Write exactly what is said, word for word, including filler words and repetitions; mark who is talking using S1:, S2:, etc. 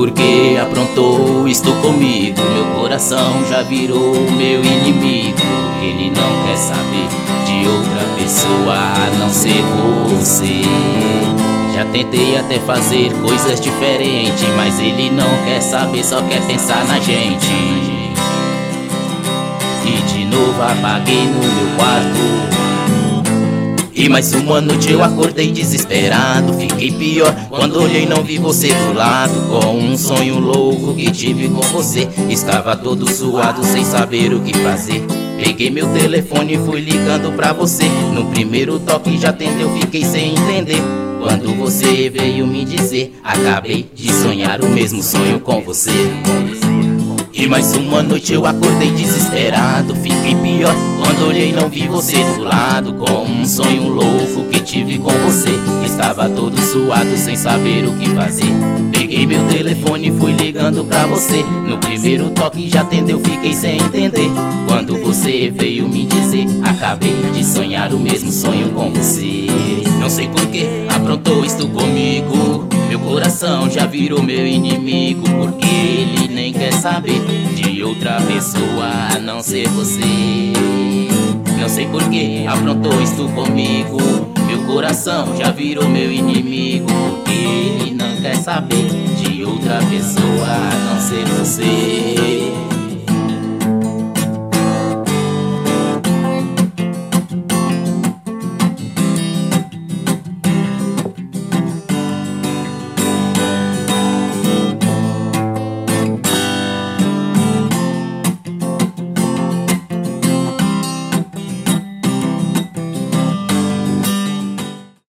S1: porque aprontou isto comigo. Meu coração já virou meu inimigo. Ele não quer saber de outra pessoa a não ser você. Já tentei até fazer coisas diferentes, mas ele não quer saber, só quer pensar na gente. E de novo apaguei no meu quarto. E mais uma noite eu acordei desesperado. Fiquei pior quando olhei e não vi você do lado. Com um sonho louco que tive com você. Estava todo suado sem saber o que fazer. Peguei meu telefone e fui ligando pra você. No primeiro toque já atendeu, fiquei sem entender. Quando você veio me dizer, acabei de sonhar o mesmo sonho com você. E mais uma noite eu acordei desesperado. Fiquei pior quando olhei e não vi você do lado. Com um sonho louco que tive com você. Estava todo suado sem saber o que fazer. Peguei meu telefone e fui ligando pra você. No primeiro toque já atendeu, fiquei sem entender. Quando você veio me dizer, acabei de sonhar o mesmo sonho com você. Não sei porquê aprontou isto comigo. Meu coração já virou meu inimigo, porque ele nem quer saber de outra pessoa a não ser você. Não sei porquê aprontou isto comigo. Meu coração já virou meu inimigo, porque ele não quer saber de outra pessoa a não ser você.